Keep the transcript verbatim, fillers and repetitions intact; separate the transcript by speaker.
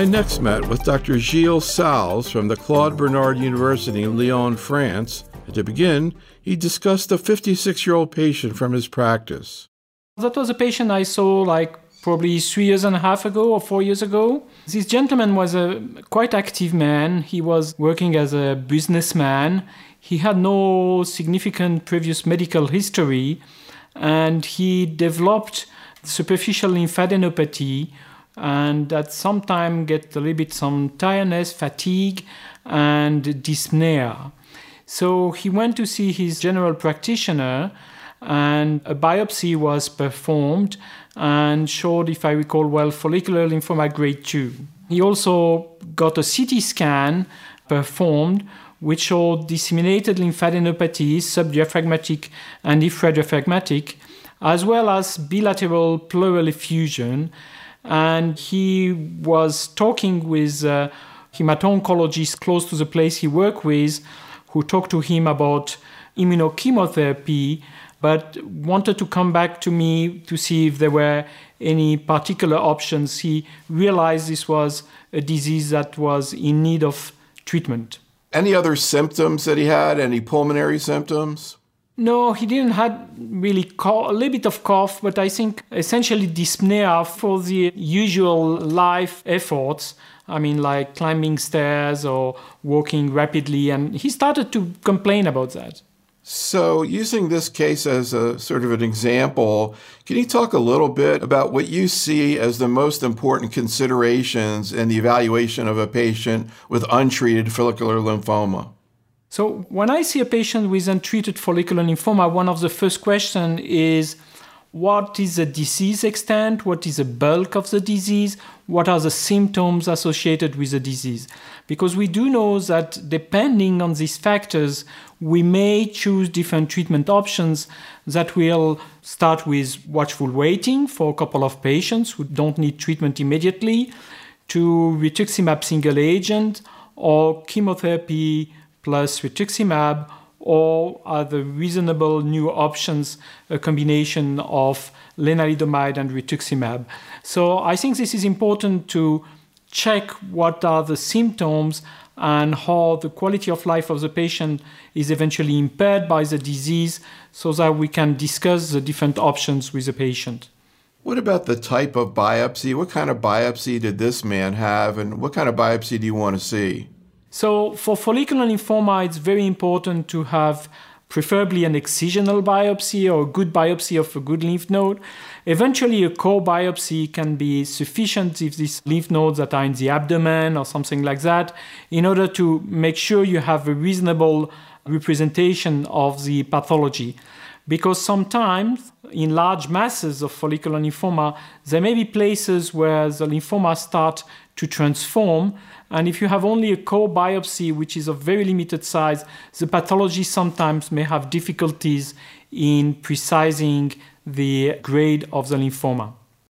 Speaker 1: I next met with Doctor Gilles Salles from the Claude Bernard University in Lyon, France. And to begin, he discussed a fifty-six-year-old patient from his practice.
Speaker 2: That was a patient I saw like probably three years and a half ago or four years ago. This gentleman was a quite active man. He was working as a businessman. He had no significant previous medical history, and he developed superficial lymphadenopathy, and at some time get a little bit some tiredness, fatigue, and dyspnea. So he went to see his general practitioner, and a biopsy was performed and showed, if I recall well, follicular lymphoma grade two. He also got a C T scan performed, which showed disseminated lymphadenopathy, subdiaphragmatic and infradiaphragmatic, as well as bilateral pleural effusion. And he was talking with a hemato-oncologist close to the place he worked with, who talked to him about immunochemotherapy, but wanted to come back to me to see if there were any particular options. He realized this was a disease that was in need of treatment.
Speaker 1: Any other symptoms that he had? Any pulmonary symptoms?
Speaker 2: No, he didn't have really cough, a little bit of cough, but I think essentially dyspnea for the usual life efforts. I mean, like climbing stairs or walking rapidly, and he started to complain about that.
Speaker 1: So using this case as a sort of an example, can you talk a little bit about what you see as the most important considerations in the evaluation of a patient with untreated follicular lymphoma?
Speaker 2: So when I see a patient with untreated follicular lymphoma, one of the first questions is, what is the disease extent? What is the bulk of the disease? What are the symptoms associated with the disease? Because we do know that depending on these factors, we may choose different treatment options that will start with watchful waiting for a couple of patients who don't need treatment immediately, to rituximab single agent, or chemotherapy plus rituximab, or other reasonable new options, a combination of lenalidomide and rituximab. So I think this is important to check what are the symptoms and how the quality of life of the patient is eventually impaired by the disease, so that we can discuss the different options with the patient.
Speaker 1: What about the type of biopsy? What kind of biopsy did this man have, and what kind of biopsy do you want to see?
Speaker 2: So for follicular lymphoma, it's very important to have preferably an excisional biopsy or a good biopsy of a good lymph node. Eventually, a core biopsy can be sufficient if these lymph nodes that are in the abdomen or something like that, in order to make sure you have a reasonable representation of the pathology. Because sometimes in large masses of follicular lymphoma, there may be places where the lymphoma start to transform. And if you have only a core biopsy, which is of very limited size, the pathology sometimes may have difficulties in precising the grade of the lymphoma.